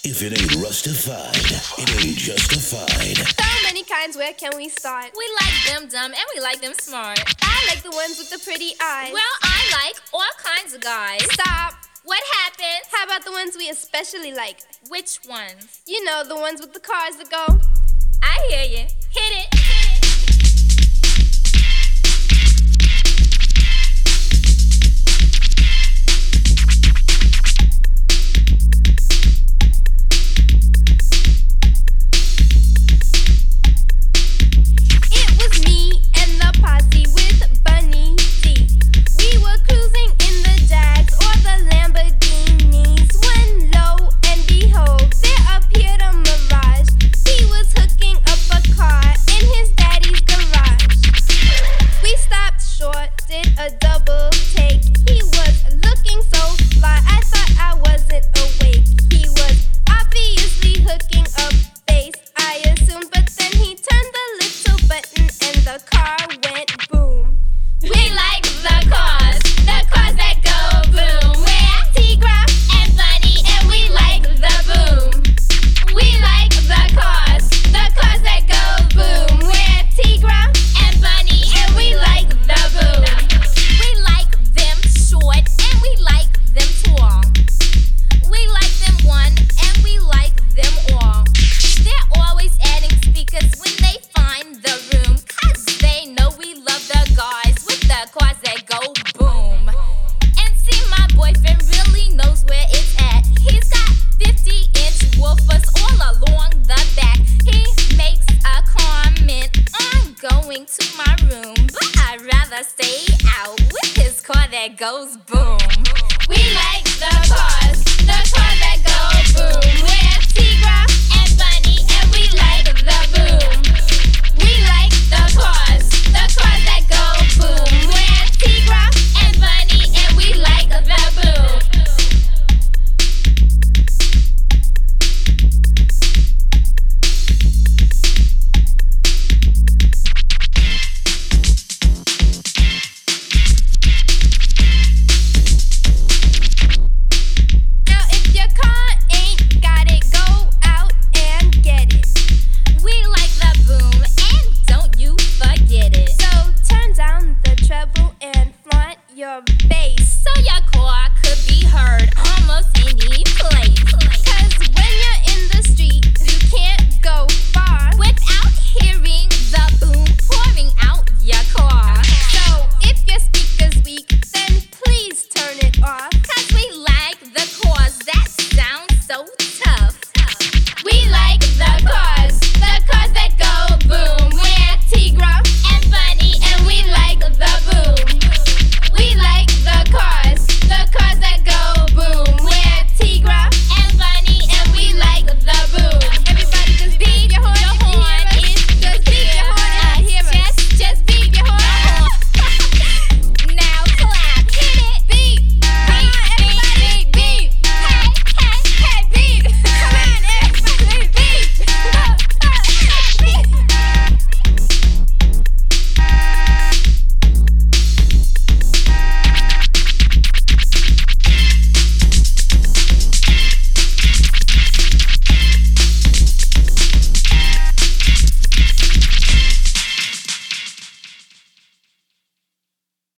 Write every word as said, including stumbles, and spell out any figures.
If it ain't rustified, it ain't justified. So many kinds, where can we start? We like them dumb and we like them smart. I like the ones with the pretty eyes. Well, I like all kinds of guys. Stop. What happened? How about the ones we especially like? Which ones? You know, the ones with the cars that go. I hear you. Hit it. Hit it. A double take. He was looking so fly, I thought I wasn't awake. He was obviously hooking up bass, I assumed, but then he turned the little button and the car went boom. We like the cars, the cars that go boom. We're Tigra and Bunny and we like the boom. We like the cars, the cars that go boom. We're Tigra and Bunny and we like the boom. And we like them tall. We like them one and we like them all. They're always adding speakers when they find the room, cause they know we love the guys with the cars that go boom. And see, my boyfriend really knows where it's at. He's got fifty inch woofers all along the back. He makes a comment on going to my room, but I'd rather stay out with his car that goes boom.